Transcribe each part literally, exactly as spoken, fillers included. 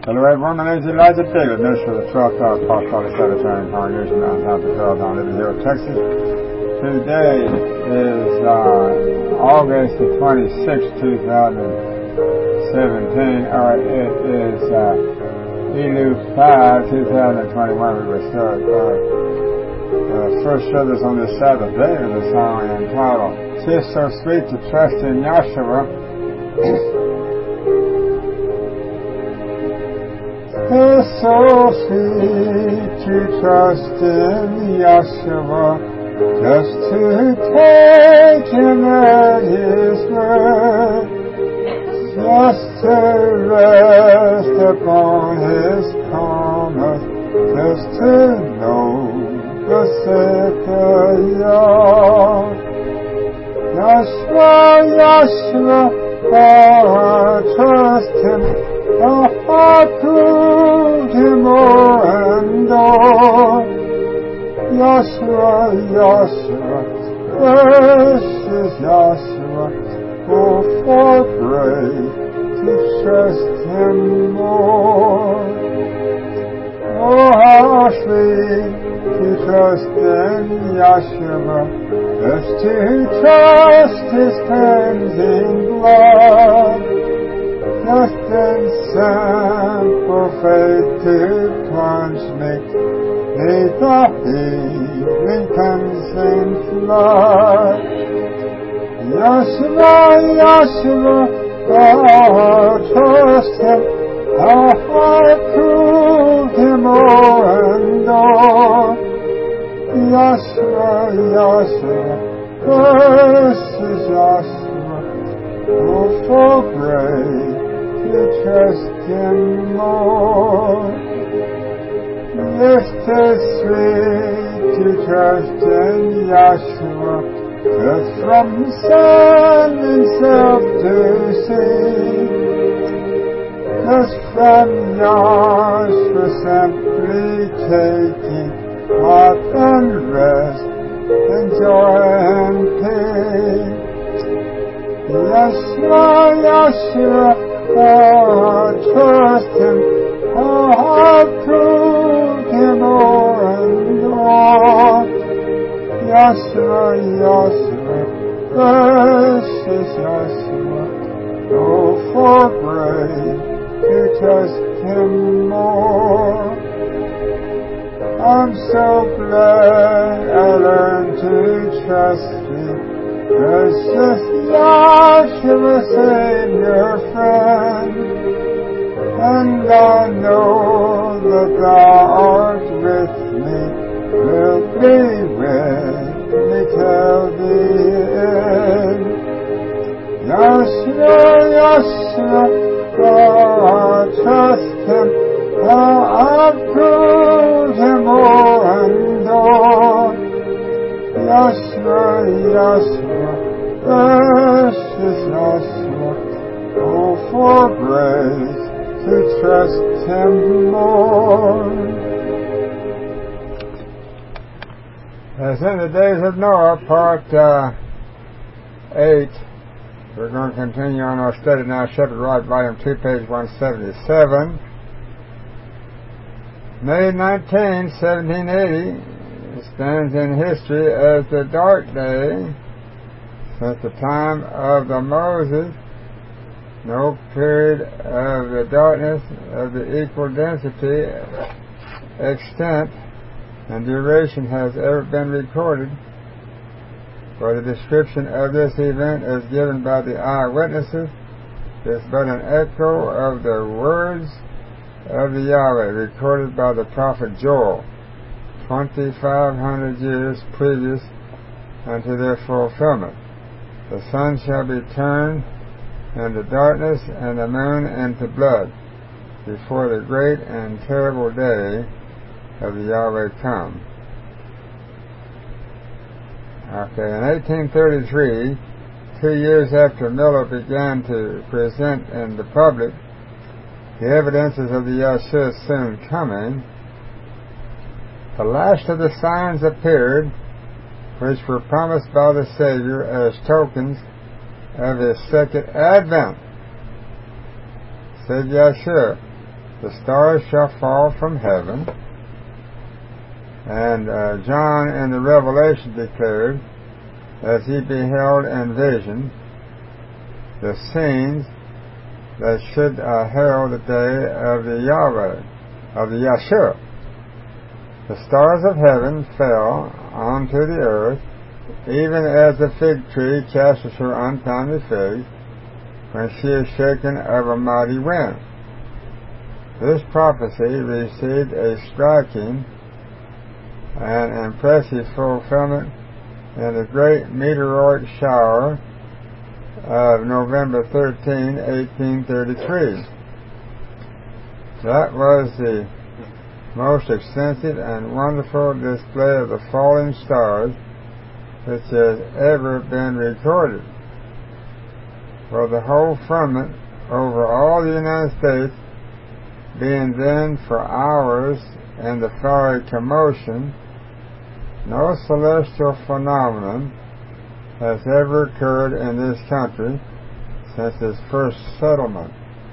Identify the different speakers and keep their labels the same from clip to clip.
Speaker 1: The Reverend Woman is Elijah David, minister of the twelfth Hour Apostolic Sabbatarian Congregation on top of twelve down Liberty Hill, Texas. Today is uh, August the twenty-sixth, two thousand seventeen, or it is uh, Elu five, two thousand twenty-one. We will start uh, the first service on this Sabbath day with a song entitled, "'Tis So Sweet to Trust in Yahshua." It's so sweet to trust in Yahshua, just to take Him at His word, just to rest upon His promise, just to know the Savior. Yahshua, Yahshua, I trust Him. I proved Him o'er and o'er. Yahshua, Yahshua, precious Yahshua, oh, for grace to trust Him more. Oh, how sweet to trust in Yahshua, just to trust His cleansing blood. Just in simple faith to plunge me neath the healing cleansing flood. Yahshua, Yahshua, I trust Him, I proved Him o'er and o'er. Yahshua, Yahshua, precious Yahshua, oh, for grace to trust Him more. Yes, 'tis sweet to trust in Yahshua, just from sin and self to see, just from Yahshua simply taking heart and rest and joy and peace. Yahshua, Yahshua, I trust Him, I proved Him o'er and o'er. Yahshua, Yahshua, precious Yahshua, oh, for grace to trust Him more. I'm so glad I learned to trust Thee, precious Yahshua, Savior, friend. And I know that Thou art with me, will be with me till the end. Yahshua, Yahshua, I trust Him, I proved Him o'er and o'er. Yahshua, Yahshua, precious Yahshua, oh, for grace to trust Him more. As in the days of Noah, part uh, eight, we're going to continue on our study now, Shepherd Rod, volume two, page one seventy-seven. May nineteenth, seventeen eighty, stands in history as the dark day. Since the time of the Moses, no period of the darkness of the equal density, extent, and duration has ever been recorded, for the description of this event as given by the eyewitnesses is but an echo of the words of the Yahweh recorded by the prophet Joel twenty-five hundred years previous unto their fulfillment. The sun shall be turned into darkness and the moon into blood before the great and terrible day of the Yahweh come. Okay, in eighteen thirty-three, two years after Miller began to present in the public the evidences of the Yahshua's soon coming, the last of the signs appeared, which were promised by the Savior as tokens of His second advent. Said Yahshua, the stars shall fall from heaven. And uh, John in the Revelation declared, as he beheld in vision, the scenes that should uh, herald the day of the Yahweh, of the Yahshua. The stars of heaven fell onto the earth, even as the fig tree casts her untimely figs when she is shaken of a mighty wind. This prophecy received a striking and impressive fulfillment in the great meteoric shower of November thirteenth, eighteen thirty-three. That was the most extensive and wonderful display of the falling stars which has ever been recorded. For the whole firmament over all the United States being then for hours in the fiery commotion, no celestial phenomenon has ever occurred in this country since its first settlement,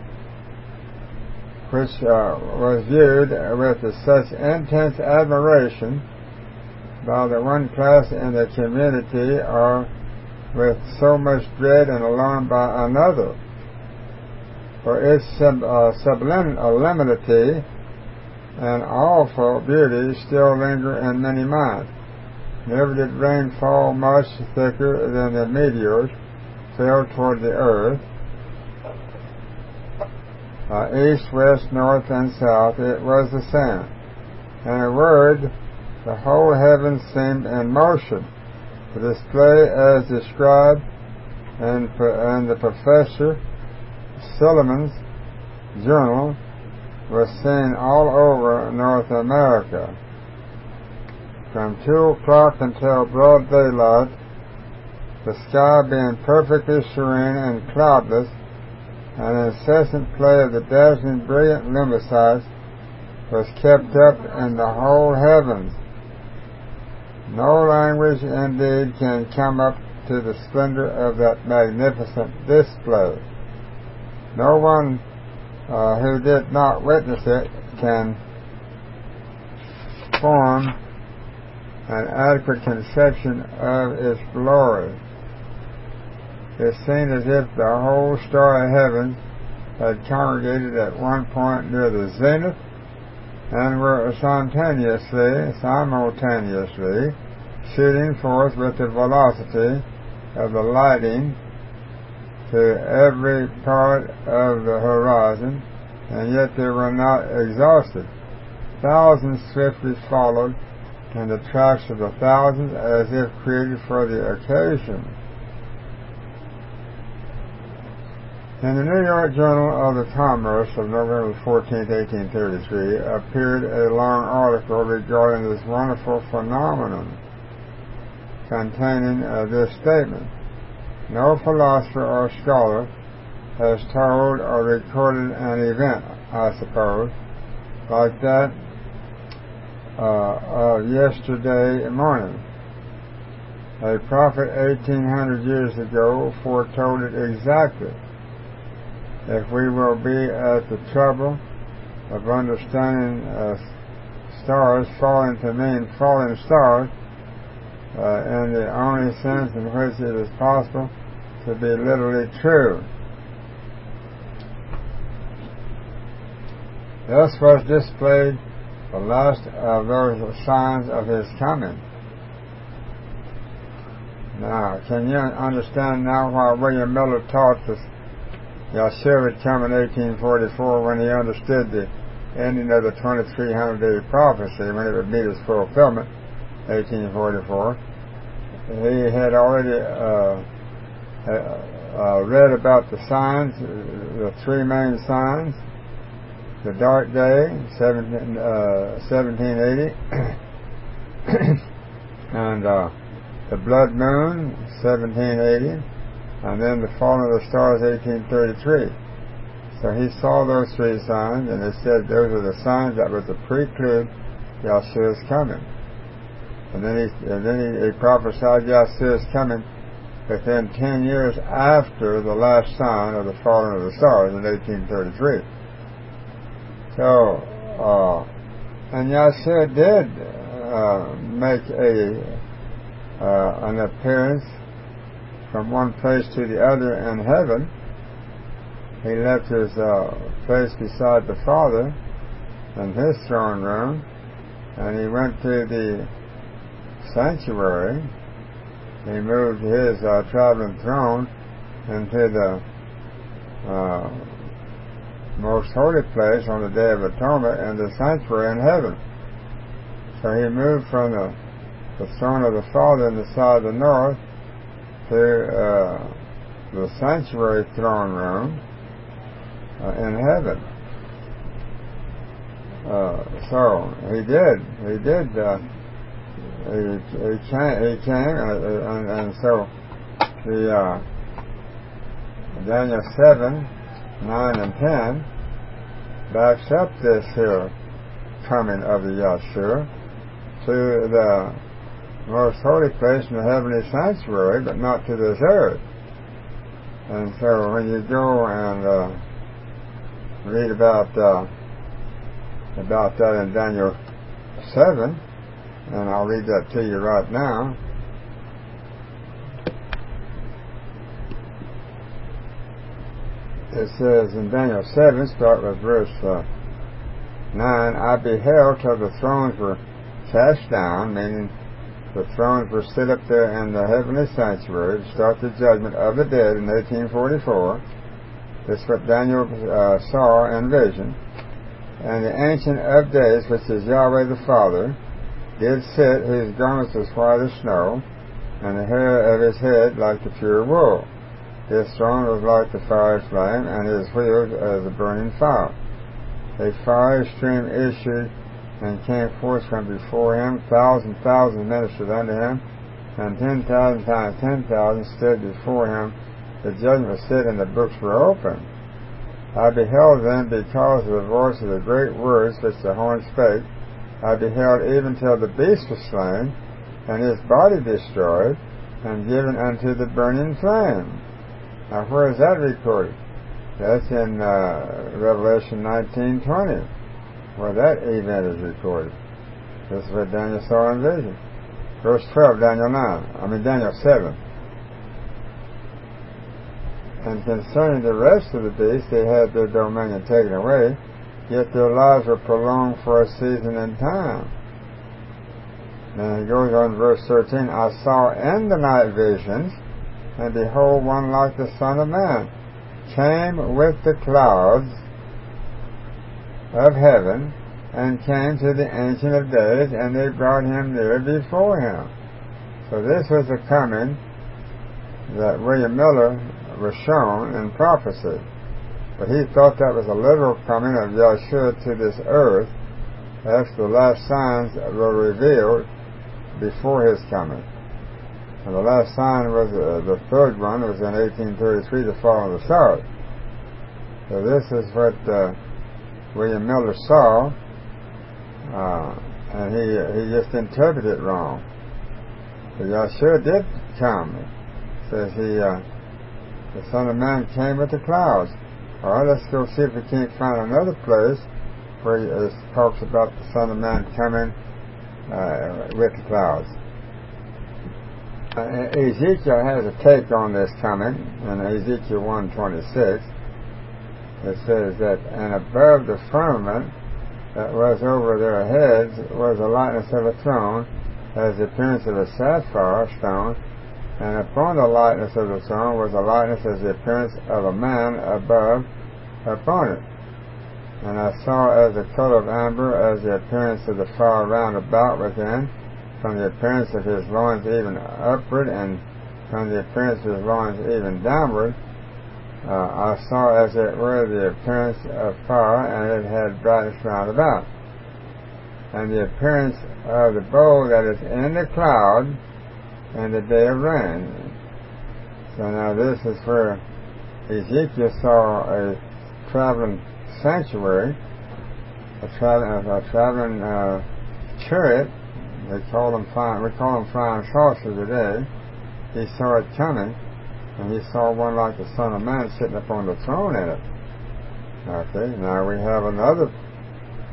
Speaker 1: which uh, was viewed with such intense admiration by the one class in the community, or with so much dread and alarm by another. For its sub, uh, sublimity and awful beauty still linger in many minds. Never did rain fall much thicker than the meteors fell toward the earth. Uh, east, west, north, and south, it was the same. In a word, the whole heavens seemed in motion. The display as described in, in the Professor Silliman's journal was seen all over North America. From two o'clock until broad daylight, the sky being perfectly serene and cloudless, an incessant play of the dazzling brilliant lumicities was kept up in the whole heavens. No language indeed can come up to the splendor of that magnificent display. No one uh, who did not witness it can form an adequate conception of its glory. It seemed as if the whole starry heavens had congregated at one point near the zenith and were simultaneously, simultaneously shooting forth with the velocity of the lightning to every part of the horizon, and yet they were not exhausted. Thousands swiftly followed in the tracks of the thousands, as if created for the occasion. In the New York Journal of the Commerce of November fourteenth, eighteen thirty-three, appeared a long article regarding this wonderful phenomenon, containing uh, this statement: no philosopher or scholar has told or recorded an event, I suppose, like that uh, of yesterday morning. A prophet eighteen hundred years ago foretold it exactly. If we will be at the trouble of understanding uh, stars falling to mean falling stars uh, in the only sense in which it is possible to be literally true. Thus was displayed the last of those signs of his coming. Now, can you understand now why William Miller taught us Yahshua would come in eighteen forty-four, when he understood the ending of the twenty-three hundred day prophecy, when it would meet its fulfillment, eighteen forty-four. He had already uh, uh, read about the signs, the three main signs: the dark day, seventeen, uh, seventeen eighty, and uh, the blood moon, seventeen eighty, and then the falling of the stars, eighteen thirty-three. So he saw those three signs, and it said those are the signs that were to preclude Yahshua's coming. And then he, and then he, he prophesied Yahshua's coming within ten years after the last sign of the falling of the stars in eighteen thirty-three. So, uh, and Yahshua did uh, make a uh, an appearance from one place to the other in heaven. He left his uh, place beside the Father in his throne room, and he went to the sanctuary. He moved his uh, traveling throne into the uh, most holy place on the Day of Atonement in the sanctuary in heaven. So he moved from the, the throne of the Father in the side of the north to uh, the sanctuary throne room uh, in heaven. Uh, so he did, he did, uh, he, he came, he came uh, and, and so the uh, Daniel seven, nine, and ten backs up this here coming of the Yahshua to the most holy place in the heavenly sanctuary, but not to this earth. And so when you go and uh, read about uh, about that in Daniel seven, and I'll read that to you right now. It says in Daniel seven, start with verse uh, nine, I beheld till the thrones were cast down, meaning the thrones were set up there in the heavenly sanctuary to start the judgment of the dead in eighteen forty-four. This is what Daniel uh, saw in vision. And the Ancient of Days, which is Yahweh the Father, did sit, whose garments was white as snow, and the hair of his head like the pure wool. His throne was like the fire flame, and his wheels as a burning fire. A fire stream issued and came forth from before him. Thousand thousands ministered unto him, and ten thousand times ten thousand stood before him. The judgment was set, and the books were opened. I beheld then, because of the voice of the great words which the horn spake, I beheld even till the beast was slain, and his body destroyed, and given unto the burning flame. Now where is that recorded? That's in uh, Revelation nineteen twenty, where that event is recorded. This is what Daniel saw in vision. Verse twelve, Daniel nine, I mean Daniel seven. And concerning the rest of the beasts, they had their dominion taken away, yet their lives were prolonged for a season and time. Then he goes on, verse thirteen, I saw in the night visions, and behold, one like the Son of Man came with the clouds of heaven, and came to the Ancient of Days, and they brought him near before him. So this was the coming that William Miller was shown in prophecy. But he thought that was a literal coming of Yahshua to this earth after the last signs were revealed before his coming. And the last sign was, uh, the third one was in eighteen thirty-three, the fall of the stars. So this is what uh, William Miller saw, uh, and he he just interpreted it wrong. But Yahshua did come. It says he, uh, the Son of Man came with the clouds. All right, let's go see if we can't find another place where it talks about the Son of Man coming uh, with the clouds. Uh, Ezekiel has a take on this coming in Ezekiel one twenty-six. It says that, and above the firmament that was over their heads was the likeness of a throne, as the appearance of a sapphire stone, and upon the likeness of the throne was a likeness as the appearance of a man above upon it. And I saw as the color of amber, as the appearance of the fire round about within, from the appearance of his loins even upward, and from the appearance of his loins even downward. Uh, I saw as it were the appearance of fire, and it had brightness round about. And the appearance of the bow that is in the cloud in the day of rain. So now this is where Ezekiel saw a traveling sanctuary, a, tra- a traveling uh, chariot. They call them flying, we call them flying saucers today. He saw it coming, and he saw one like the Son of Man sitting upon the throne in it. Okay, now we have another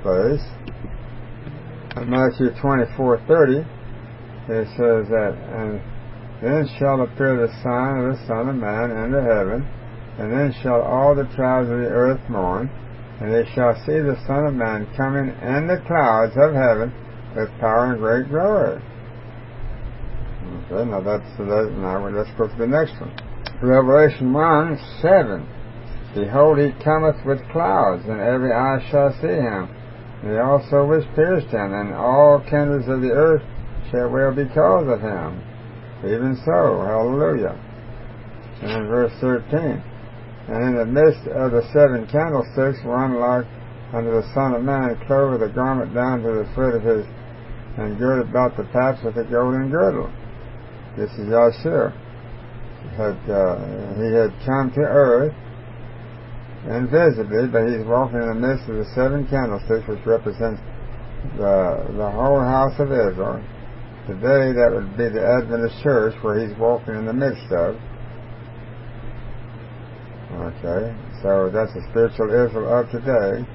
Speaker 1: place. In Matthew twenty-four thirty, it says that, and then shall appear the sign of the Son of Man in the heaven, and then shall all the tribes of the earth mourn, and they shall see the Son of Man coming in the clouds of heaven with power and great glory. Okay, now that's that. Now let's go to the next one. Revelation one seven. Behold, he cometh with clouds, and every eye shall see him, and they also which pierced him, and all kindreds of the earth shall wail because of him. Even so, hallelujah. And in verse thirteen, and in the midst of the seven candlesticks one like unto the Son of Man, clothed with a garment down to the foot of his, and girded about the paps with a golden girdle. This is Yahshua. Had, uh, he had come to earth invisibly, but he's walking in the midst of the seven candlesticks, which represents the, the whole house of Israel. Today, that would be the Adventist church, where he's walking in the midst of. Okay, so that's the spiritual Israel of today.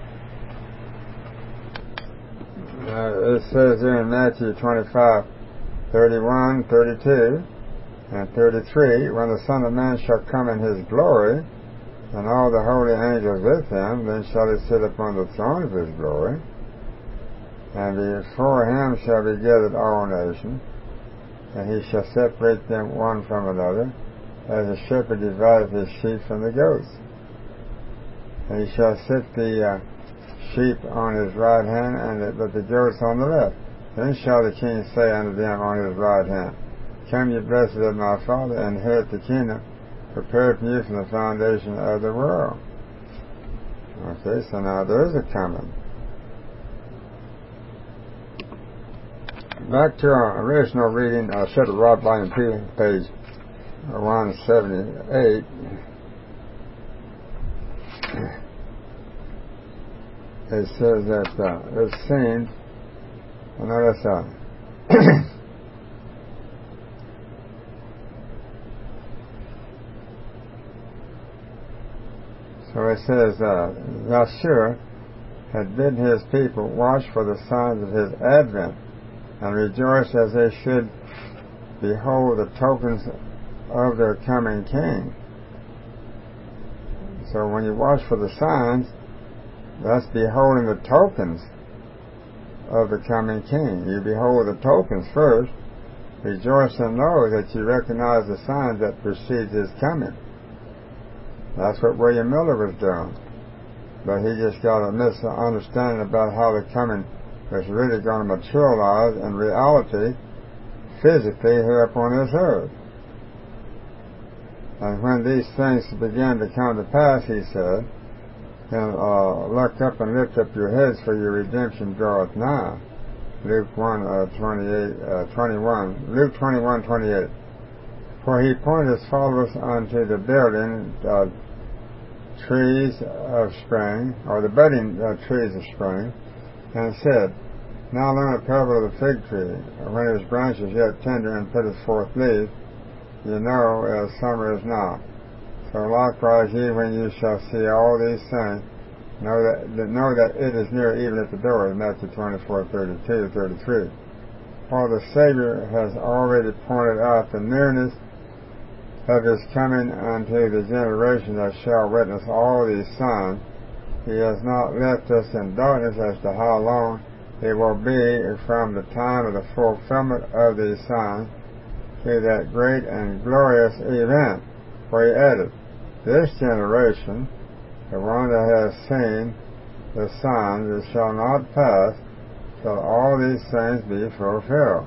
Speaker 1: Uh, it says there in Matthew twenty-five, thirty-one, thirty-two, and thirty-three, when the Son of Man shall come in his glory, and all the holy angels with him, then shall he sit upon the throne of his glory, and before him shall be gathered all nations, and he shall separate them one from another, as a shepherd divideth his sheep from the goats. And he shall set the uh, sheep on his right hand, and the, but the goats on the left. Then shall the king say unto them on his right hand, Come ye blessed of my Father, and inherit the kingdom prepared for you from the foundation of the world. Okay, so now there is a coming. Back to our original reading, uh, Shepherd Rod, Volume two, page one seventy-eight. It says that uh, it seemed, I know that's uh, so it says, uh, Yahshua had bidden his people watch for the signs of his advent, and rejoice as they should behold the tokens of their coming king. So when you watch for the signs, that's beholding the tokens of the coming king. You behold the tokens first, rejoice and know that you recognize the signs that precede his coming. That's what William Miller was doing. But he just got a misunderstanding about how the coming was really going to materialize in reality, physically, here upon this earth. And when these things began to come to pass, he said, then uh, look up and lift up your heads, for your redemption draweth nigh. Luke one, uh, twenty-eight, uh, twenty-one, Luke twenty-one, twenty-eight. For he pointed his followers unto the building uh, trees of spring, or the budding uh, trees of spring, and said, Now learn a parable of the fig tree. When his branch is yet tender and putteth forth leaves, you know as summer is now. So likewise ye, when you shall see all these things, know that know that it is near, even at the door. Matthew twenty-four, thirty-two, thirty-three. For the Savior has already pointed out the nearness of his coming unto the generation that shall witness all these signs. He has not left us in darkness as to how long it will be from the time of the fulfillment of these signs to that great and glorious event. For he added, This generation, the one that has seen the signs, it shall not pass till all these things be fulfilled.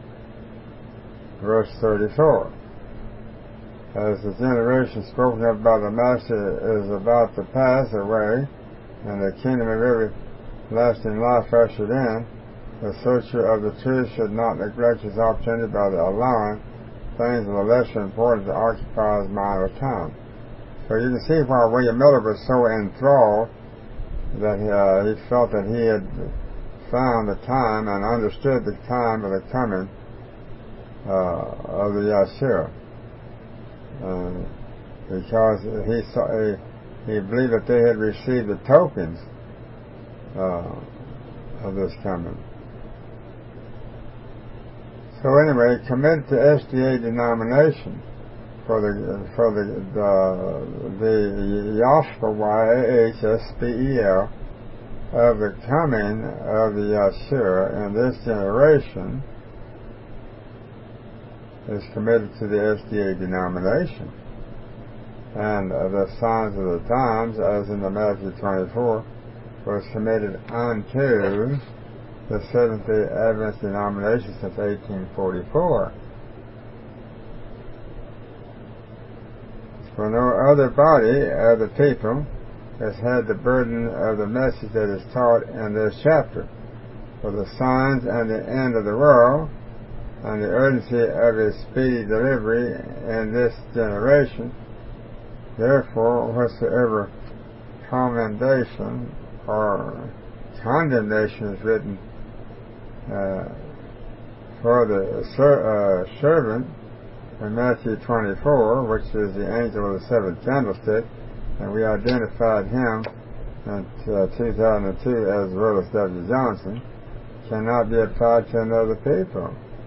Speaker 1: Verse thirty-four. As the generation spoken of by the Master is about to pass away, and the kingdom of everlasting life ushered in, the searcher of the truth should not neglect his opportunity by allowing things of a lesser importance to occupy his mind or time. So you can see why William Miller was so enthralled that uh, he felt that he had found the time and understood the time of the coming uh, of the Yahshua. Uh, because he, saw, he, he believed that they had received the tokens uh, of this coming. So anyway, committed to S D A denomination for the for the the, the Yashpel, Y A H S P E L, of the coming of the Yahshua in this generation is committed to the S D A denomination. And uh, the signs of the times, as in the Matthew twenty-four, was committed unto the Seventh-day Adventist denomination since eighteen forty-four. For no other body of the people has had the burden of the message that is taught in this chapter. For the signs and the end of the world, and the urgency of his speedy delivery in this generation, therefore whatsoever commendation or condemnation is written uh, for the ser- uh, servant in Matthew twenty-four, which is the angel of the seventh candlestick, and we identified him in uh, two thousand two as Willis W. Johnson, cannot be applied to another people.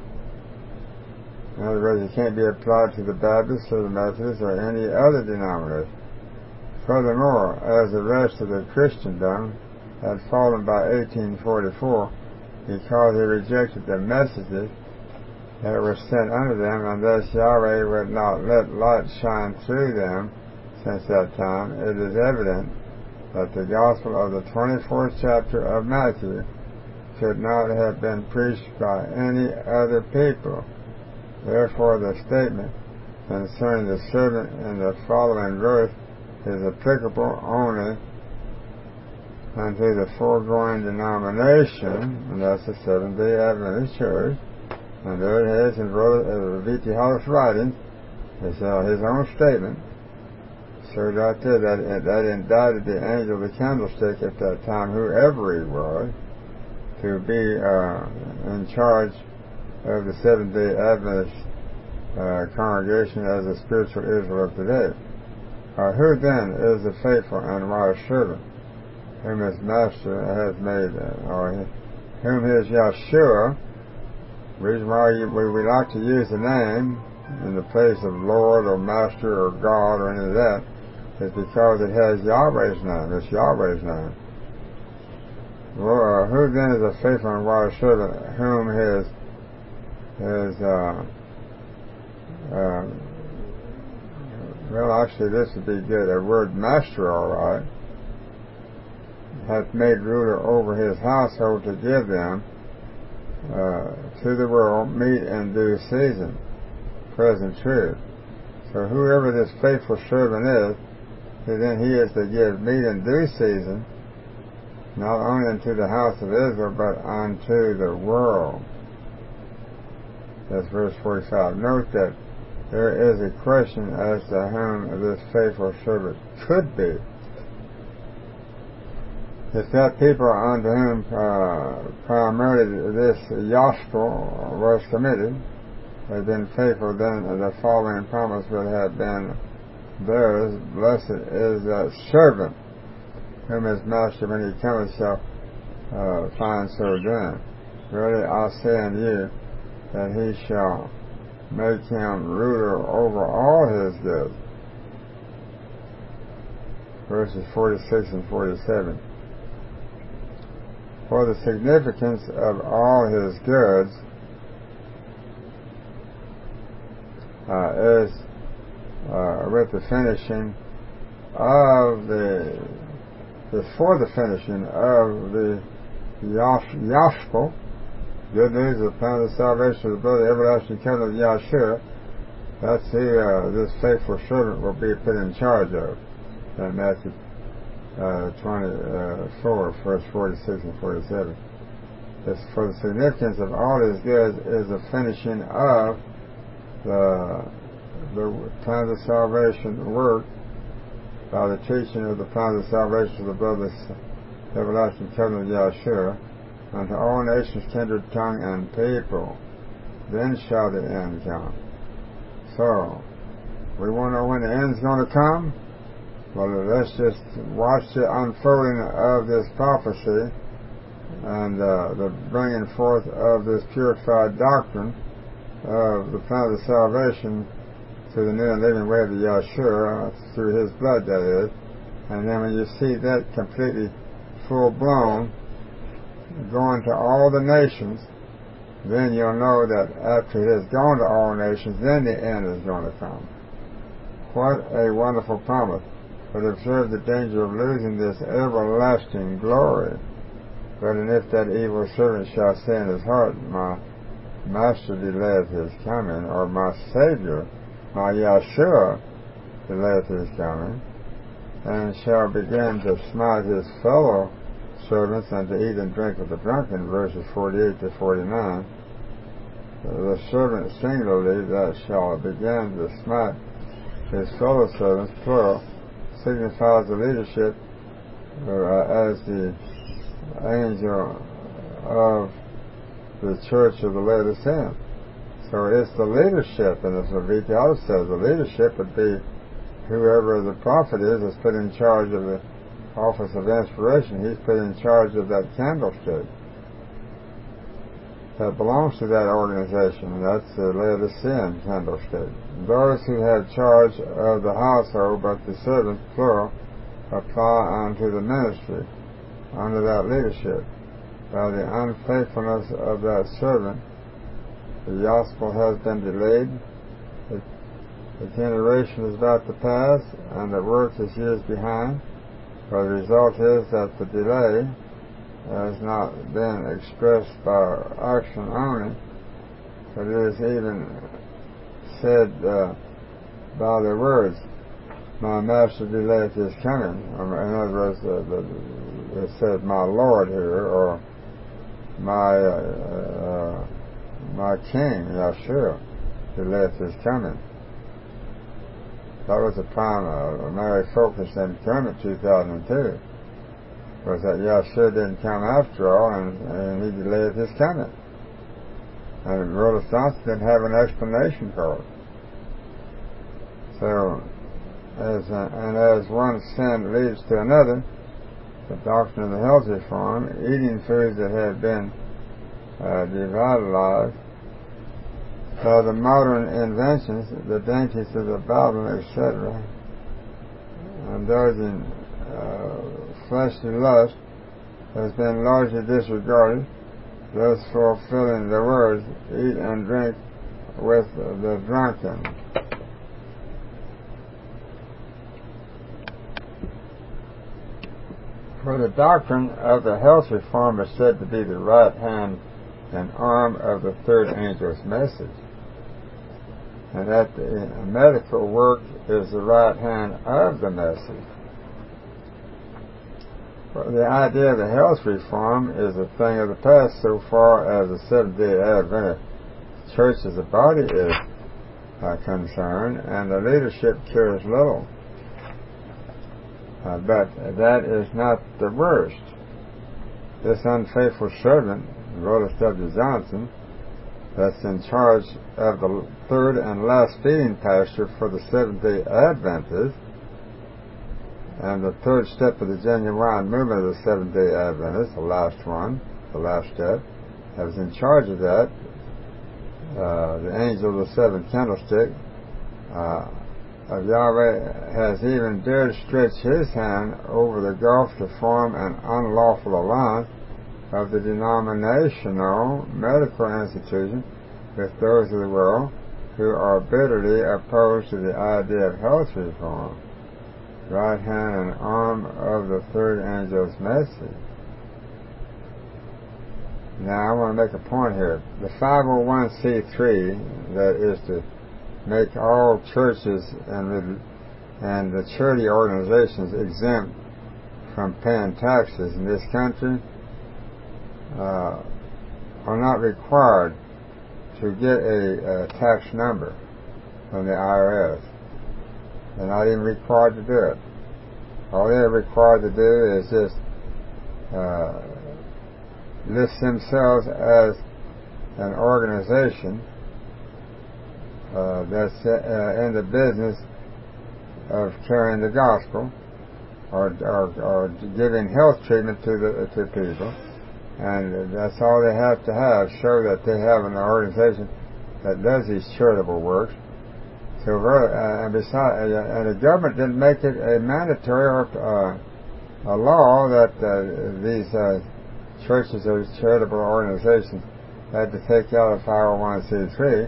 Speaker 1: In other words, it can't be applied to the Baptists or the Methodists or any other denomination. Furthermore, as the rest of the Christendom had fallen by eighteen forty-four because they rejected the messages that were sent unto them, and thus Yahweh would not let light shine through them since that time, it is evident that the gospel of the twenty-fourth chapter of Matthew could not have been preached by any other people. Therefore, the statement concerning the servant in the following verse is applicable only unto the foregoing denomination, and that's the Seventh-day Adventist Church. And there it is in V T Hollis' writing. It's uh, his own statement. So right there, that, that indicted the angel of the candlestick at that time, whoever he was, to be uh, in charge of the Seventh-day Adventist uh, congregation as a spiritual Israel of today. Uh, who then is the faithful and wise servant whom his master has made, uh, or whom his Yahshua? The reason why you, we, we like to use the name in the place of Lord or Master or God or any of that is because it has Yahweh's name. It's Yahweh's name. Well, uh, who then is a faithful and wise servant whom his his uh, uh, well, actually, this would be good. A word master, all right, hath made ruler over his household to give them uh, to the world meat in due season, present truth. So whoever this faithful servant is, then he is to give meat in due season, not only unto the house of Israel, but unto the world. That's verse forty-five. Note that there is a question as to whom this faithful servant could be. If that people unto whom uh, primarily this Yashpel was committed had been faithful, then the following promise would have been theirs. Blessed is that servant whom his master when he cometh shall uh, find so doing. Verily I say unto you that he shall make him ruler over all his goods. Verses forty-six and forty-seven. For the significance of all his goods uh, is uh, with the finishing of the, before the finishing of the Yashpel, good news of the plan of the salvation of the blood of the everlasting covenant of Yahshua. That's who uh, this faithful servant will be put in charge of. In Matthew uh, twenty-four, verse forty-six and forty-seven. It's for the significance of all his goods is the finishing of the the plan of salvation work by the teaching of the plan of salvation of the blood of the everlasting covenant of Yahshua unto all nations, kindred, tongue, and people. Then shall the end come. So, we want to know when the end's going to come? Well, let's just watch the unfolding of this prophecy and uh, the bringing forth of this purified doctrine of the plan of salvation through the new and living way of the Yahshua, through his blood, that is. And then when you see that completely full-blown, going to all the nations, then you'll know that after it has gone to all nations, then the end is going to come. What a wonderful promise. But observe the danger of losing this everlasting glory. But and if that evil servant shall say in his heart, my master delayeth his coming, or my Savior, my Yahshua, delayeth his coming, and shall begin to smite his fellow servants and to eat and drink with the drunken, verses forty-eight to forty-nine, the servant singularly that shall begin to smite his fellow servants, plural, signifies the leadership uh, as the angel of the church of the Laodicean. So it's the leadership, and as Leviticus says, the leadership would be whoever the prophet is is put in charge of the office of inspiration. He's put in charge of that candlestick that belongs to that organization. That's the Laodicean candlestick. Those who have charge of the household, but the servants, plural, apply unto the ministry under that leadership. By the unfaithfulness of that servant, the gospel has been delayed, the, the generation is about to pass, and the work is years behind. But the result is that the delay has not been expressed by action only, but it is even said uh, by the words, my master delayeth his coming. Or in other words, uh, the, it says my Lord here, or my uh, uh, my King, Yahshua, delayeth his coming. That was the primary focus in Kermit two thousand two, was that Yahshua didn't come after all, and, and he delayed his coming. And Protestants didn't have an explanation for it. So, as a, and as one sin leads to another, the doctrine of the health reform, eating foods that have been uh, devitalized by the modern inventions, the dainties of the Bible, et cetera, indulging uh, fleshly lust, has been largely disregarded, thus fulfilling the words, eat and drink with the drunken. For the doctrine of the health reform is said to be the right hand and arm of the third angel's message, and that the medical work is the right hand of the message. Well, the idea of the health reform is a thing of the past so far as the Seventh-day Adventist Church as a body is uh, concerned, and the leadership cares little. Uh, but that is not the worst. This unfaithful servant, Rhoda W. Johnson, that's in charge of the third and last feeding pasture for the Seventh-day Adventists, and the third step of the genuine movement of the Seventh-day Adventists, the last one, the last step, that was in charge of that, uh, the angel of the seventh candlestick, uh, of Yahweh, has even dared to stretch his hand over the gulf to form an unlawful alliance of the denominational medical institution with those of the world who are bitterly opposed to the idea of health reform, right hand and arm of the third angel's message. Now I want to make a point here. The five oh one c three, that is to make all churches and and the charity organizations exempt from paying taxes in this country, uh, are not required to get a, a tax number from the I R S. They're not even required to do it. All they're required to do is just uh, list themselves as an organization uh, that's uh, in the business of carrying the gospel, or, or, or giving health treatment to the to people, And that's all they have to have, show that they have an organization that does these charitable works. So, uh, and besides, uh, and the government didn't make it a mandatory or uh, a law that uh, these uh, churches or charitable organizations had to take out a five oh one c three,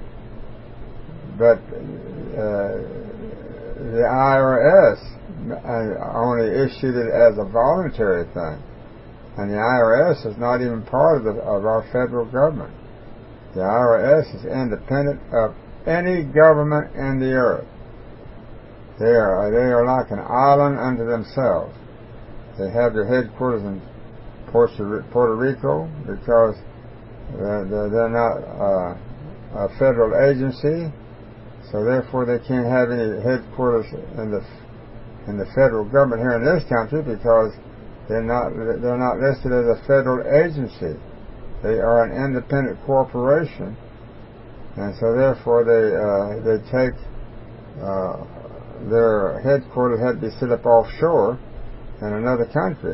Speaker 1: but uh, the I R S only issued it as a voluntary thing. And the I R S is not even part of, the, of our federal government. The I R S is independent of any government in the earth. They are, they are like an island unto themselves. They have their headquarters in Puerto, Puerto Rico because they're, they're not uh, a federal agency, so therefore they can't have any headquarters in the in the federal government here in this country because They're not, they're not listed as a federal agency. They are an independent corporation. And so therefore they, uh, they take, uh, their headquarters had to be set up offshore in another country.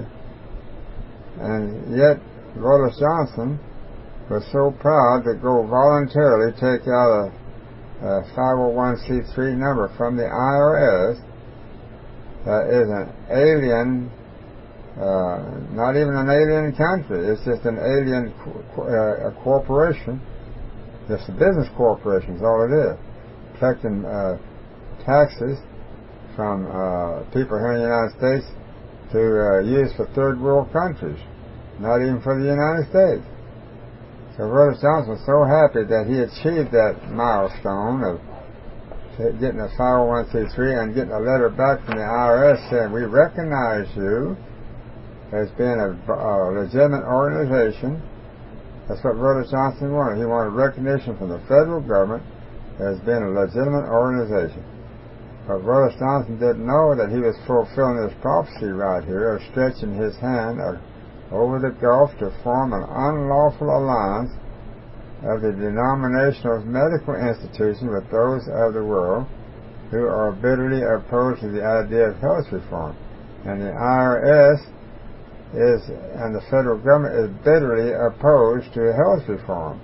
Speaker 1: And yet, Wallace Johnson was so proud to go voluntarily take out a, a five oh one c three number from the I R S that is an alien Uh, not even an alien country. It's just an alien co- uh, a corporation. Just a business corporation is all it is. Collecting uh, taxes from uh, people here in the United States to uh, use for third world countries. Not even for the United States. So Brother Johnson was so happy that he achieved that milestone of getting a five oh one c three and getting a letter back from the I R S saying, we recognize you as being a, a legitimate organization. That's what Brother Johnson wanted. He wanted recognition from the federal government as being a legitimate organization. But Brother Johnson didn't know that he was fulfilling this prophecy right here of stretching his hand over the Gulf to form an unlawful alliance of the denominational medical institution with those of the world who are bitterly opposed to the idea of health reform. And the I R S is, and the federal government is bitterly opposed to health reform.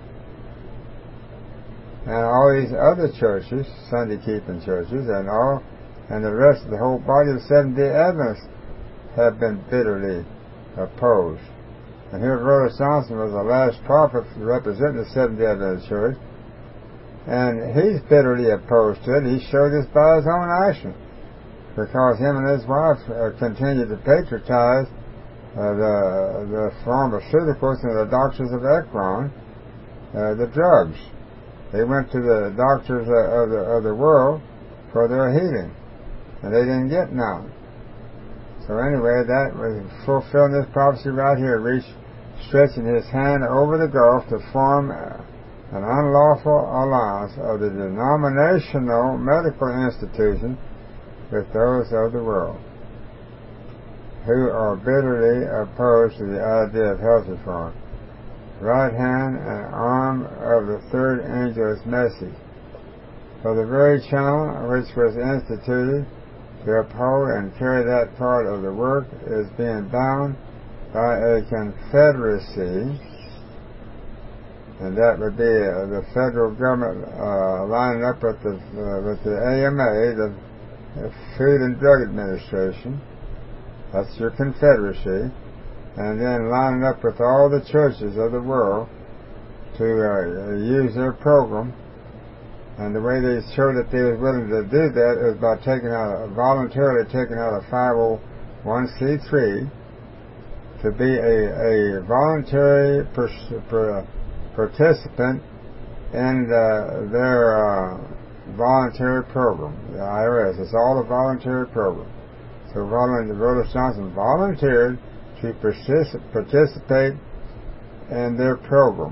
Speaker 1: And all these other churches, Sunday-keeping churches, and all, and the rest of the whole body of Seventh-day Adventists have been bitterly opposed. And here Brother Johnson was the last prophet representing the Seventh-day Adventist Church, and he's bitterly opposed to it. He showed this by his own action, because him and his wife uh, continued to patronize Uh, the, the pharmaceuticals and the doctors of Ekron, uh, the drugs. They went to the doctors uh, of, the, of the world for their healing, and they didn't get none. So anyway, that was fulfilling this prophecy right here, reach, stretching his hand over the Gulf to form uh, an unlawful alliance of the denominational medical institution with those of the world who are bitterly opposed to the idea of health reform. Right hand and arm of the third angel's message. For the very channel which was instituted to uphold and carry that part of the work is being bound by a confederacy, and that would be uh, the federal government uh, lining up with the, uh, with the A M A, the Food and Drug Administration. That's your confederacy. And then lining up with all the churches of the world to uh, use their program. And the way they showed that they was willing to do that is by taking out, voluntarily taking out a five oh one c three to be a, a voluntary pers- per, participant in the, their uh, voluntary program, the I R S. It's all a voluntary program. So Brother Johnson volunteered to participate in their program.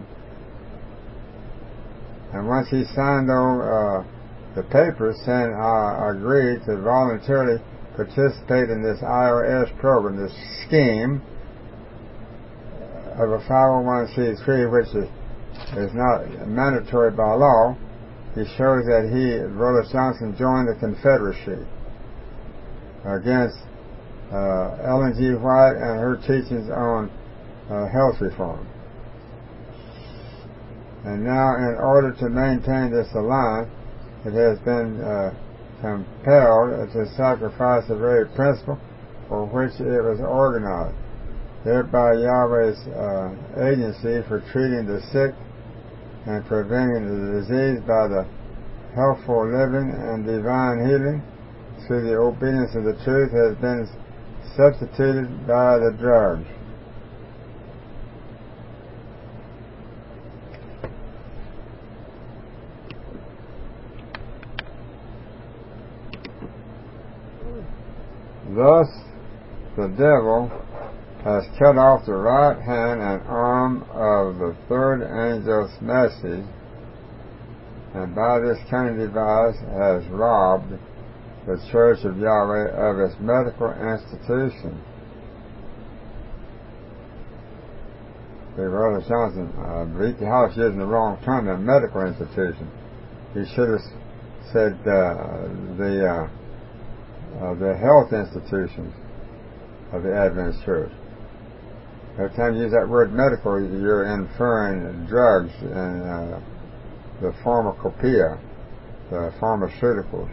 Speaker 1: And once he signed on uh, the papers saying, I agree to voluntarily participate in this I R S program, this scheme of a five oh one c three, which is, is not mandatory by law, he shows that he, Brother Johnson, joined the Confederacy against uh, Ellen G. White and her teachings on uh, health reform. And now, in order to maintain this alliance, it has been uh, compelled to sacrifice the very principle for which it was organized, thereby Yahweh's uh, agency for treating the sick and preventing the disease by the healthful living and divine healing through the obedience of the truth has been substituted by the drugs. Thus, the devil has cut off the right hand and arm of the third angel's message, and by this cunning device has robbed the Church of Yahweh of its medical institution. Hey, Brother Johnson, uh, Beat the House using the wrong term, a medical institution. He should have said uh, the uh, uh, the health institutions of the Adventist Church. Every time you use that word medical, you're inferring drugs and uh, the pharmacopoeia, the pharmaceuticals.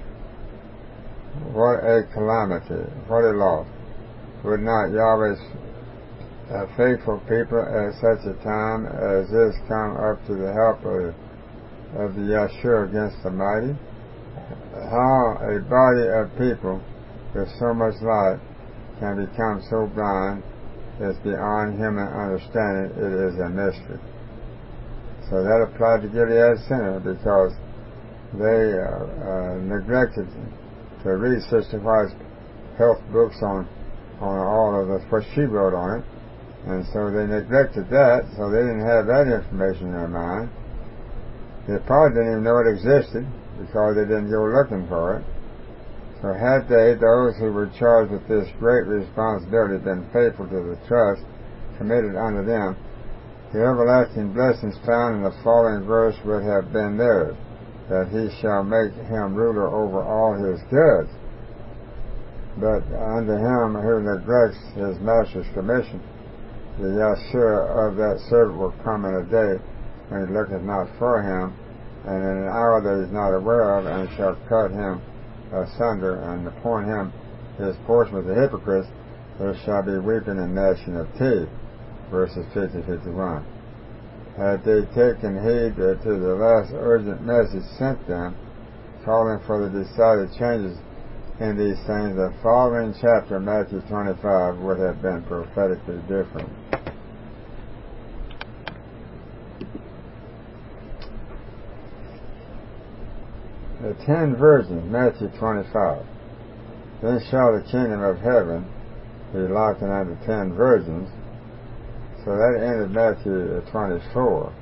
Speaker 1: What a calamity, what a loss. Would not Yahweh's uh, faithful people at such a time as this come up to the help of, of the Yeshua against the mighty? How a body of people with so much light can become so blind is beyond human understanding. It is a mystery. So that applied to Gilead Center because they uh, uh, neglected to read Sister White's health books on on all of the what she wrote on it, and so they neglected that. So they didn't have that information in their mind. They probably didn't even know it existed because they didn't go looking for it. So had they, those who were charged with this great responsibility, been faithful to the trust committed unto them, the everlasting blessings found in the following verse would have been theirs, that he shall make him ruler over all his goods. But unto him who neglects his master's commission, the Yeshua of that servant will come in a day when he looketh not for him, and in an hour that he is not aware of, and shall cut him asunder, and appoint him his portion with the hypocrites. There shall be weeping and gnashing of teeth. Verses fifty to fifty-one. Had they taken heed to the last urgent message sent them, calling for the decided changes in these things, the following chapter, Matthew twenty-five, would have been prophetically different. The ten virgins, Matthew twenty-five. Then shall the kingdom of heaven be likened unto ten virgins. So that ended Matthew twenty-four.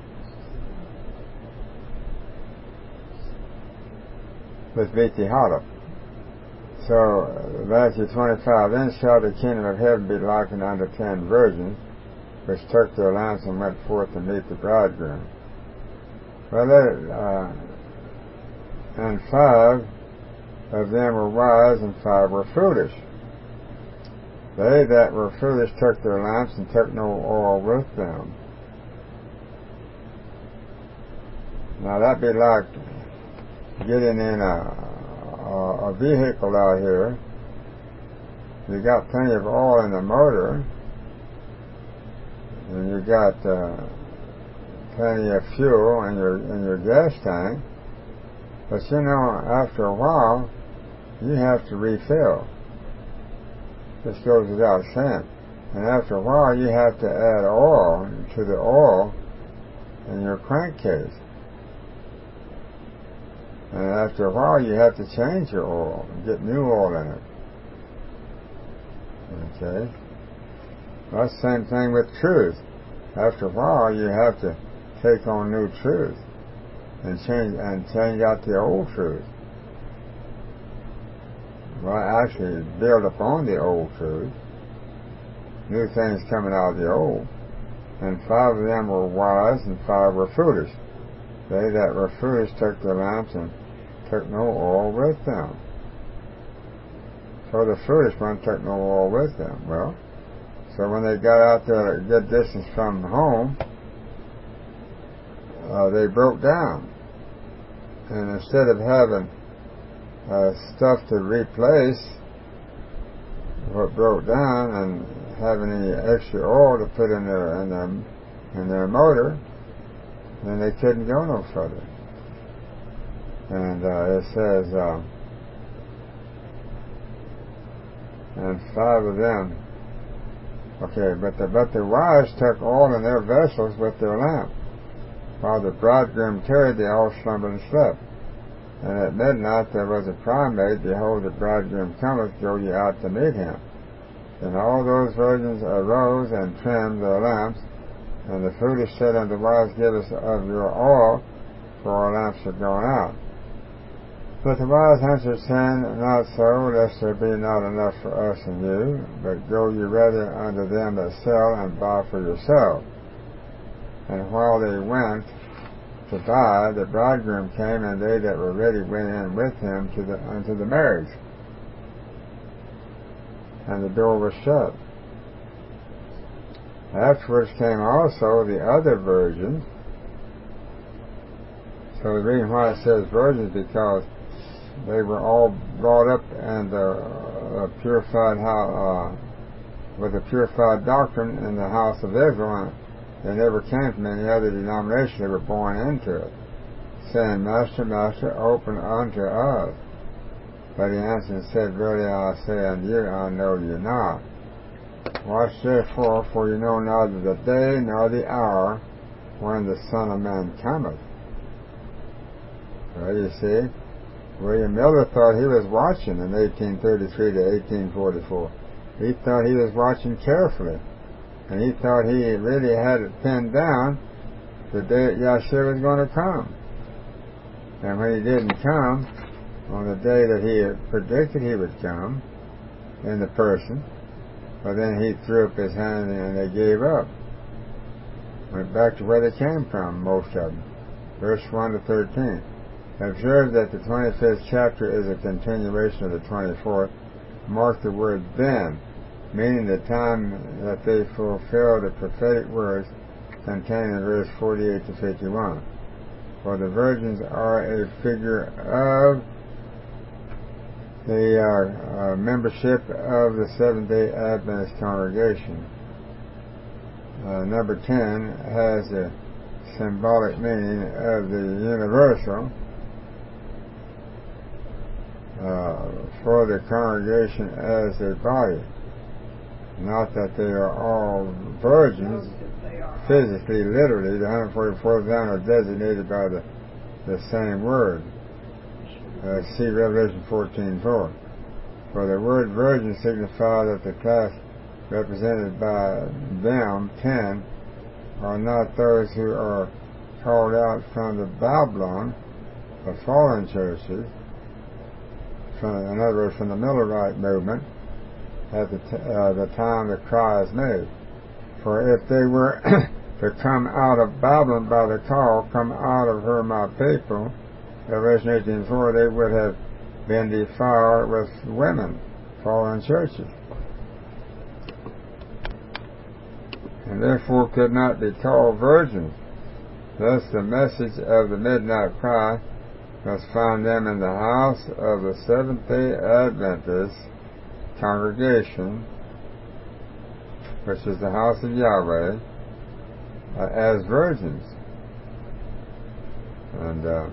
Speaker 1: With Viti Hara. So uh, Matthew twenty-five. Then shall the kingdom of heaven be likened unto ten virgins, which took their lamps and went forth to meet the bridegroom. Well, that, uh, and five of them were wise, and five were foolish. They that were foolish took their lamps and took no oil with them. Now that'd be like getting in a, a, a vehicle out here. You got plenty of oil in the motor, and you got uh, plenty of fuel in your in your gas tank. But you know, after a while, you have to refill. This goes without saying. And after a while, you have to add oil to the oil in your crankcase. And after a while, you have to change your oil and get new oil in it. Okay? Well, that's the same thing with truth. After a while, you have to take on new truth and change and change out the old truth. Well, actually, build upon the old truth. New things coming out of the old. And five of them were wise, and five were foolish. They that were foolish took their lamps and took no oil with them. So the foolish one took no oil with them. Well, So when they got out there a good distance from home, uh, they broke down. And instead of having uh, stuff to replace what broke down and having any extra oil to put in their in their in their motor, then they couldn't go no further. And uh, it says, uh, and five of them. Okay, but the but the wives took oil in their vessels with their lamp, while the bridegroom tarried, they all slumbered and slept. And at midnight there was a cry made, Behold, the bridegroom cometh, go ye out to meet him. Then all those virgins arose and trimmed their lamps. And the foolish said unto the wives, Give us of your oil, for our lamps are gone out. But the wise answered, saying, Not so, lest there be not enough for us and you, but go ye rather unto them that sell, and buy for yourselves. And while they went to buy, the bridegroom came, and they that were ready went in with him to the unto the marriage. And the door was shut. Afterwards came also the other virgins. So the reason why it says virgins, because they were all brought up and uh, purified, uh, with a purified doctrine in the house of Israel. They never came from any other denomination. They were born into it, saying, Master, Master, open unto us. But he answered and said, Verily I say unto you, I know you not. Watch therefore, for you know neither the day nor the hour when the Son of Man cometh. Well, you see, William Miller thought he was watching in eighteen thirty-three to eighteen forty-four. He thought he was watching carefully. And he thought he really had it pinned down the day that Yahshua was going to come. And when he didn't come, on the day that he had predicted he would come, in the person, but then he threw up his hand and they gave up. Went back to where they came from, most of them. Verse one to thirteen. Observe that the twenty-fifth chapter is a continuation of the twenty-fourth. Mark the word then, meaning the time that they fulfill the prophetic words contained in verse forty-eight to fifty-one. For the virgins are a figure of the uh, uh, membership of the Seventh-day Adventist congregation. Uh, number ten has the symbolic meaning of the universal uh, for the congregation as a body. Not that they are all virgins, physically, literally. The one hundred forty-four thousand are designated by the, the same word. Uh, see Revelation fourteen four. For the word virgin signifies that the class represented by them, ten, are not those who are called out from the Babylon, the fallen churches, from, in other words, from the Millerite movement, at the, t- uh, the time the cry is made. For if they were to come out of Babylon by the call, come out of her my people, Revelation eighteen four, they would have been defiled with women, fallen churches, and therefore could not be called virgins. Thus the message of the midnight cry must find them in the house of the Seventh-day Adventist congregation, which is the house of Yahweh, uh, as virgins. And uh,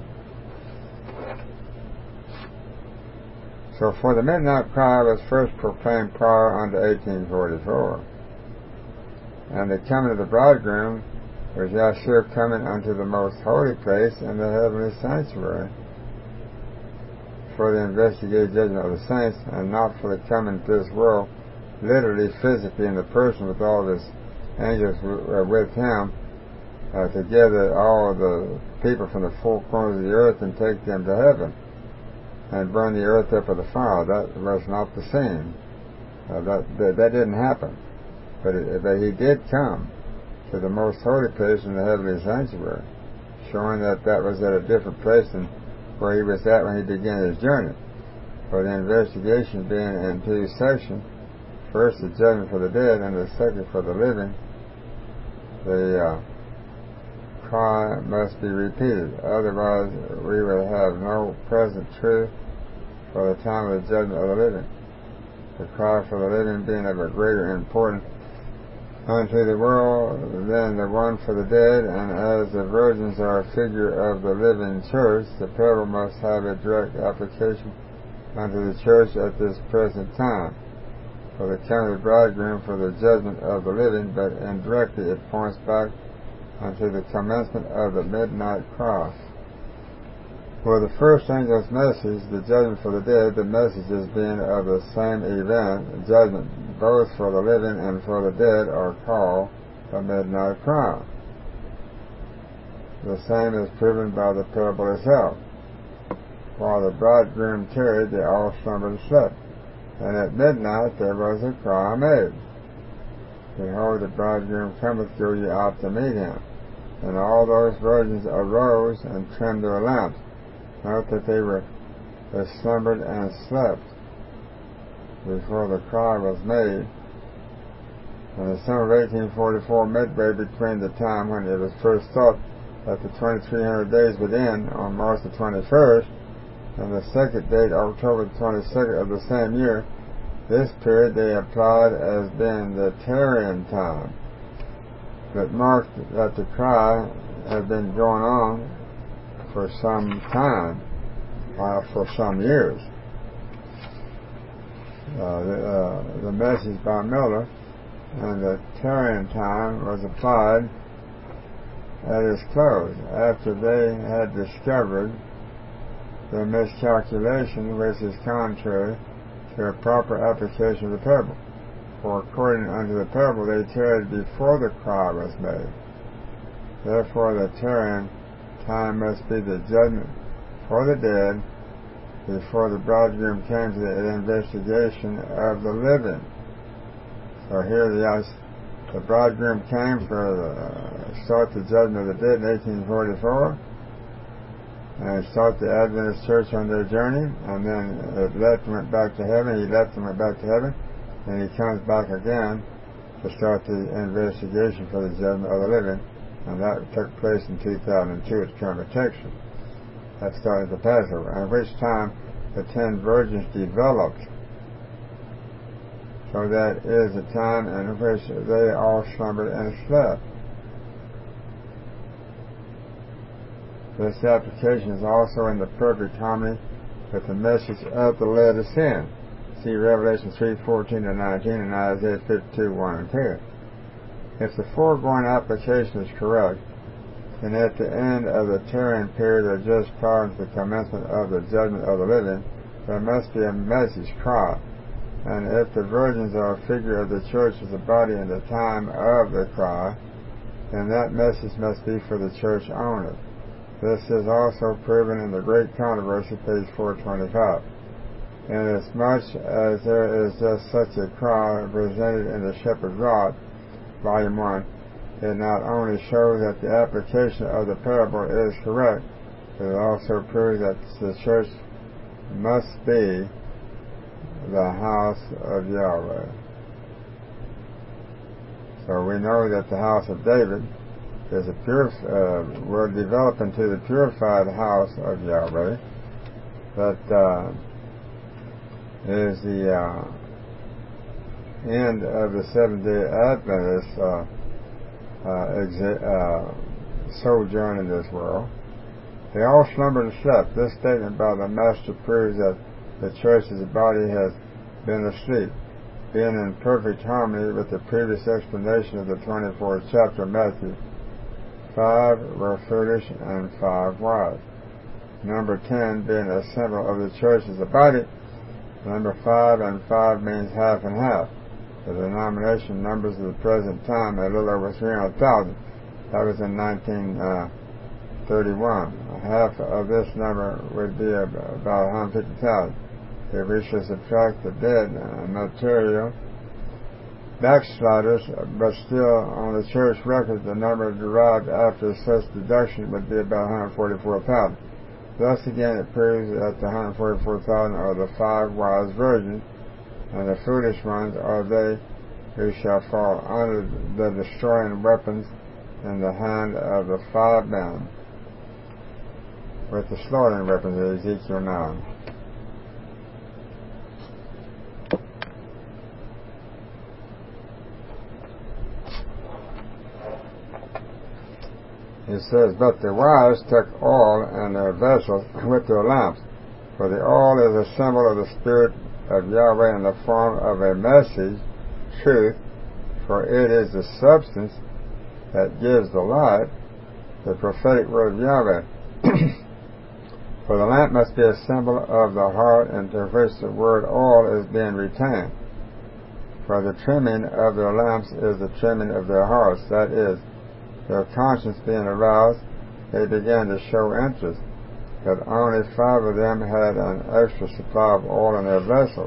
Speaker 1: so for the midnight cry was first proclaimed prior unto eighteen forty-four. And the coming of the bridegroom was Yahshua coming unto the most holy place in the heavenly sanctuary for the investigated judgment of the saints, and not for the coming to this world, literally, physically, in the person with all his angels with him, uh, to gather all the people from the four corners of the earth and take them to heaven and burn the earth up with a fire. That was not the scene. Uh, that, that that didn't happen. But, it, but he did come to the most holy place in the heavenly sanctuary, showing that that was at a different place than where he was at when he began his journey. For the investigation being in two sections, first the judgment for the dead and the second for the living, the uh, cry must be repeated. Otherwise, we will have no present truth for the time of the judgment of the living. The cry for the living being of a greater importance unto the world than the one for the dead, and as the virgins are a figure of the living church, the parable must have a direct application unto the church at this present time, for the coming of the bridegroom for the judgment of the living, but indirectly it points back unto the commencement of the midnight cry. For the first angel's message, the judgment for the dead, the messages being of the same event, judgment both for the living and for the dead, are called the midnight cry. The same is proven by the parable itself. While the bridegroom tarried, they all slumbered and slept. And at midnight there was a cry made, Behold, the bridegroom cometh, go ye out to meet him. And all those virgins arose and trimmed their lamps. Note that they were they slumbered and slept before the cry was made. In the summer of eighteen forty-four, midway between the time when it was first thought that the twenty-three hundred days would end on March the twenty-first, and the second date, October the twenty-second of the same year, this period they applied as being the tarrying time, that marked that the cry had been going on for some time, uh, for some years. Uh, the, uh, the message by Miller and the tarrying time was applied at its close, after they had discovered the miscalculation which is contrary to a proper application of the parable. For according unto the parable they tarried before the cry was made. Therefore the tarrying time must be the judgment for the dead before the bridegroom came to the investigation of the living. So here the, the bridegroom came for the start the judgment of the dead in eighteen forty-four, and start the Adventist church on their journey, and then it left and went back to heaven. He left and went back to heaven, and he comes back again to start the investigation for the judgment of the living, and that took place in two thousand two at Kermit, Texas. That started the Passover, at which time the ten virgins developed. So that is the time in which they all slumbered and slept. This application is also in the perfect harmony with the message of the lead of sin. See Revelation three fourteen to nineteen and Isaiah fifty-two one and ten. If the foregoing application is correct, then at the end of the tarrying period, or just prior to the commencement of the judgment of the living, there must be a message cry. And if the virgins are a figure of the church as a body in the time of the cry, then that message must be for the church only. This is also proven in the Great Controversy, page four twenty-five. Inasmuch as there is just such a cry presented in the Shepherd's Rod, volume one, it not only shows that the application of the parable is correct, but it also proves that the church must be the house of Yahweh. So we know that the house of David is a pure, uh, will develop into the purified house of Yahweh that uh, is the uh, end of the Seventh-day Adventist uh, uh, exi- uh, sojourn in this world. They all slumbered and slept. This statement by the Master proves that the church as a body has been asleep, being in perfect harmony with the previous explanation of the twenty-fourth chapter of Matthew. Five were foolish and five wise. Number ten being a symbol of the church as a body. Number five and five means half and half. The denomination numbers of the present time are a little over three hundred thousand. That was in nineteen thirty-one. Half of this number would be about one hundred fifty thousand. If we should subtract the dead uh, material backsliders, but still on the church record the number derived after such deduction would be about one hundred forty-four thousand. Thus again it proves that the one hundred forty-four thousand are the five wise virgins, and the foolish ones are they who shall fall under the destroying weapons in the hand of the five men, with the slaughtering weapons of Ezekiel nine. It says, but the wise took oil in their vessels with their lamps, for the oil is a symbol of the Spirit of Yahweh in the form of a message, truth, for it is the substance that gives the light, the prophetic word of Yahweh. For the lamp must be a symbol of the heart into which the word oil is being retained. For the trimming of their lamps is the trimming of their hearts, that is, their conscience being aroused, they began to show interest, but only five of them had an extra supply of oil in their vessel.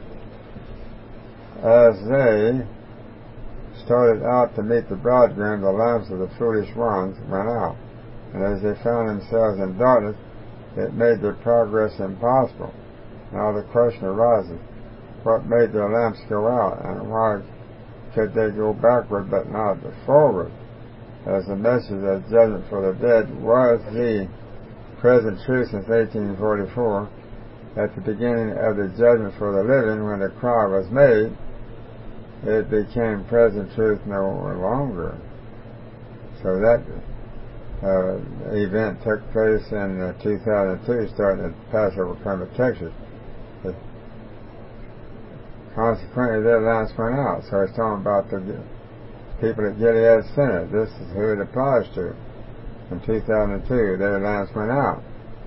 Speaker 1: As they started out to meet the bridegroom, the lamps of the foolish ones went out, and as they found themselves in darkness, it made their progress impossible. Now the question arises, what made their lamps go out, and why could they go backward but not forward? As the message of judgment for the dead was the present truth since eighteen forty-four, at the beginning of the judgment for the living, when the cry was made, it became present truth no longer. So that uh, event took place in uh, two thousand two, starting at Passover, Plymouth, Texas. But consequently, their lamps went out. So it's talking about the people at Gilead Center. This is who it applies to. In two thousand two, their lamps went out.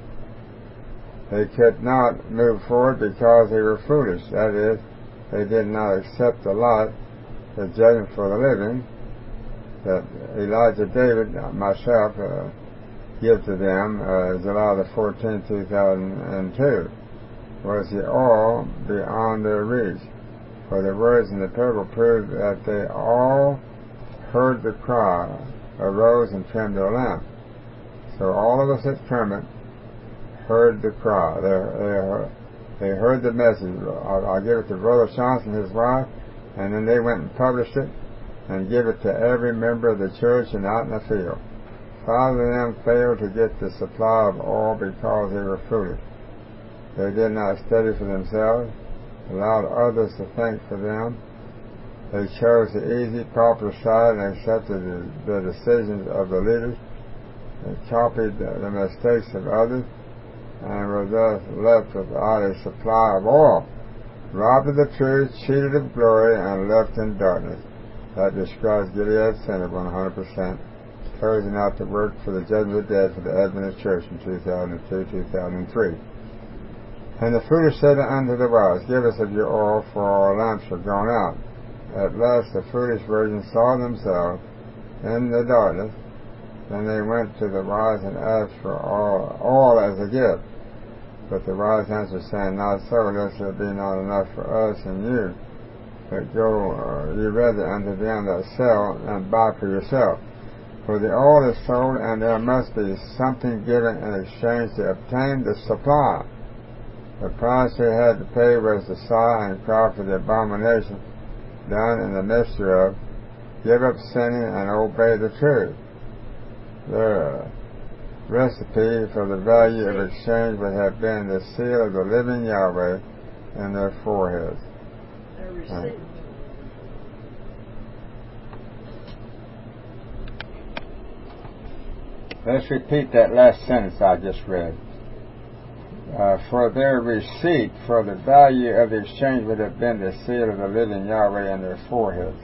Speaker 1: They could not move forward because they were foolish. That is, they did not accept the light, the judgment for the living, that Elijah David, myself, uh, give to them, uh, July the fourteenth, two thousand two, was the all beyond their reach. For the words in the parable prove that they all heard the cry, arose and trimmed their lamp. So all of us at Kermit heard the cry. They, they, they heard the message. I'll, I'll give it to Brother Johnson and his wife, and then they went and published it and give it to every member of the church and out in the field. Five of them failed to get the supply of oil because they were foolish. They did not study for themselves, allowed others to think for them. They chose the easy, popular side and accepted the, the decisions of the leaders. They copied the, the mistakes of others and were thus left without a supply of oil, robbed of the truth, cheated of glory, and left in darkness. That describes Gilead Center one hundred percent, closing out the work for the judgment of the dead for the Adventist Church in two thousand two to two thousand three. And the foolish said unto the wise, give us of your oil, for our lamps are gone out. At last the foolish virgins saw themselves in the darkness. Then they went to the wise and asked for all, all as a gift. But the wise answered, saying, not so, lest there be not enough for us and you. But go uh, ye rather unto them that sell, and buy for yourself. For the oil is sold, and there must be something given in exchange to obtain the supply. The price they had to pay was to sigh and cry for the abomination done in the mystery of give up sinning and obey the truth. The recipe for the value of exchange would have been the seal of the living Yahweh in their foreheads. Right. Let's repeat that last sentence I just read. Uh, for their receipt for the value of the exchange would have been the seal of the living Yahweh in their foreheads.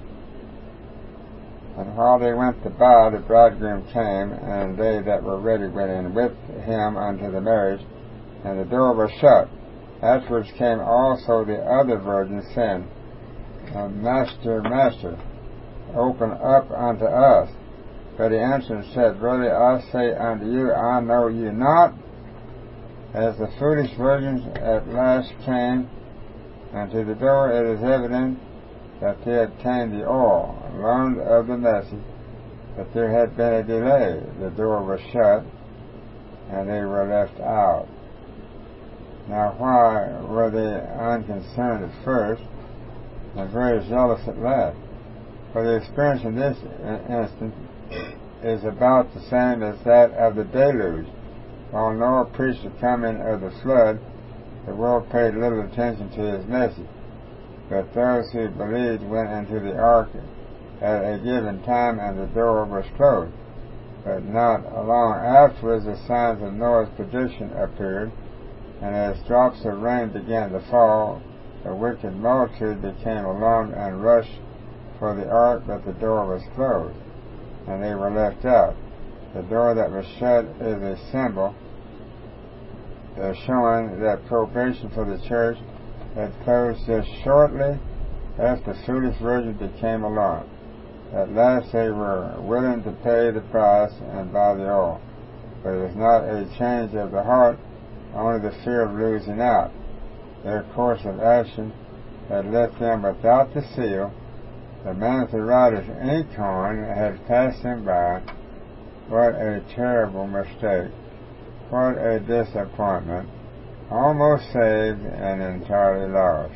Speaker 1: And while they went to buy, the bridegroom came, and they that were ready went in with him unto the marriage, and the door was shut. Afterwards came also the other virgins, saying, Master, Master, open up unto us. But he answered and said, Verily I say unto you, I know you not. As the foolish virgins at last came unto the door, it is evident that they obtained the oil, learned of the message, but there had been a delay. The door was shut, and they were left out. Now why were they unconcerned at first and very zealous at last? For the experience in this instance is about the same as that of the deluge. While Noah preached the coming of the flood, the world paid little attention to his message. But those who believed went into the ark at a given time, and the door was closed. But not long afterwards the signs of Noah's prediction appeared, and as drops of rain began to fall, the wicked multitude became alarmed and rushed for the ark, but the door was closed, and they were left out. The door that was shut is a symbol uh, showing that probation for the church had closed just shortly after the foolish virgin became alarmed. At last they were willing to pay the price and buy the oil. But it was not a change of the heart, only the fear of losing out. Their course of action had left them without the seal. The man with the writer's inkhorn had passed them by. What a terrible mistake. What a disappointment. Almost saved and entirely lost.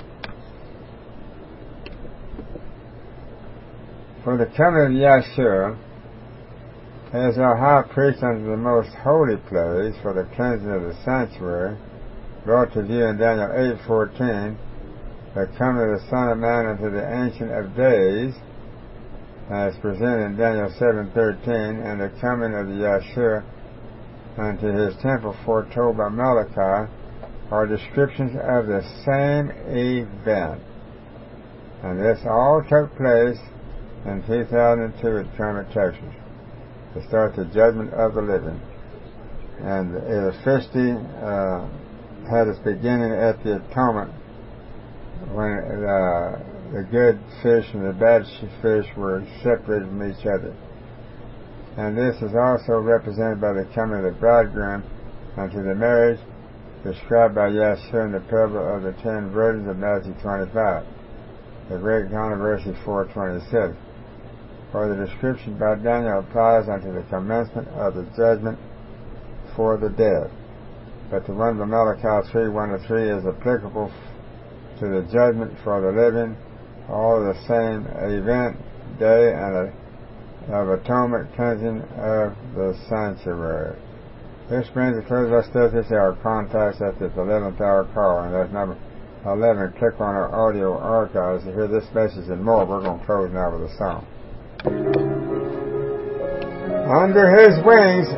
Speaker 1: For the coming of Yeshua, as our high priest unto the most holy place for the cleansing of the sanctuary, brought to view in Daniel eight fourteen, the coming of the Son of Man unto the Ancient of Days, as presented in Daniel seven thirteen, and the coming of the Yeshua unto his temple foretold by Malachi, are descriptions of the same event. And this all took place in two thousand two at Kermit, Texas, to start the judgment of the living. And it officially uh, had its beginning at the atonement, when uh, the good fish and the bad fish were separated from each other. And this is also represented by the coming of the bridegroom unto the marriage, described by Yeshua in the parable of the ten virgins of Matthew twenty-five, the great controversy four twenty-six. For the description by Daniel applies unto the commencement of the judgment for the dead. But the one of Malachi three one to three is applicable to the judgment for the living, all the same event, day, and a of atonement, cleansing of the sanctuary. This brings a close of our study this hour. Contacts at this eleventh hour call, and that's number eleven. Click on our audio archives to hear this message and more. We're going to close now with a song. Under his wings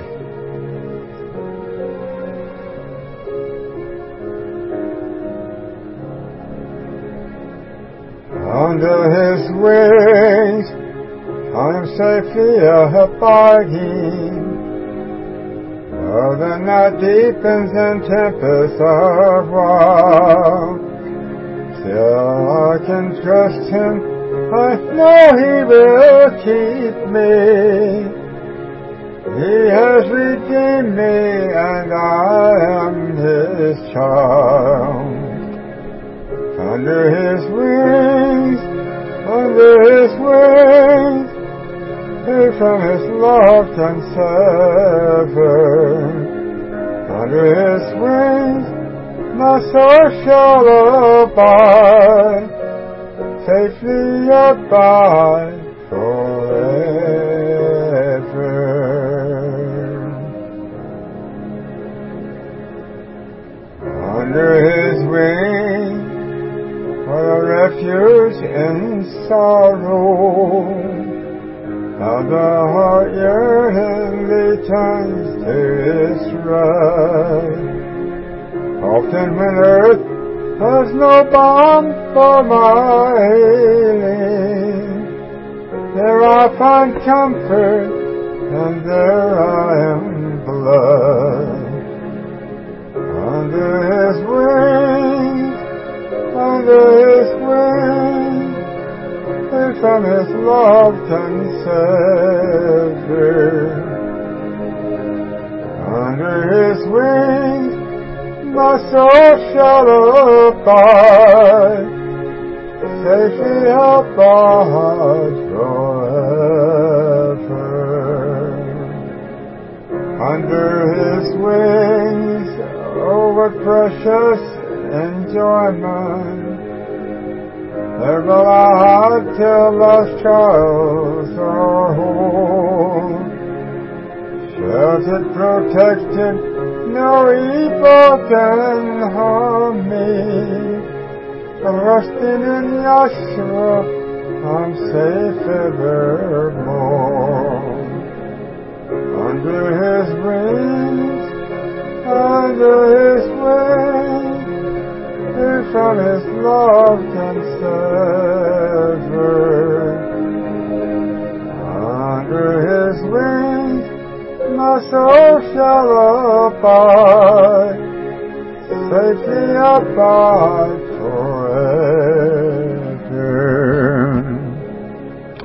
Speaker 1: under his wings I am safely abiding, though the night deepens in tempests of war. Still I can trust him, I know he will keep me. He has redeemed me, and I am his child. Under his wings, under his wings, he from his love can sever. Under his wings, my soul shall abide, safely abide forever. Under his wings, for a refuge in sorrow, how the heart yearningly turns to its rest. Often when earth has no balm for my healing, there I find comfort, and there I am blessed. Under his wings, under his wings, he from his love can sever. Under his wings, my soul shall abide, safely abide forever. Under his wings, oh, with precious enjoyment. There will I till lost trials are whole. Sheltered, protected, no evil can harm me. Resting in Yahshua, I'm safe evermore. Under His wings, under His wings, He from His love can sever. Under His wings, my soul shall abide, safely abide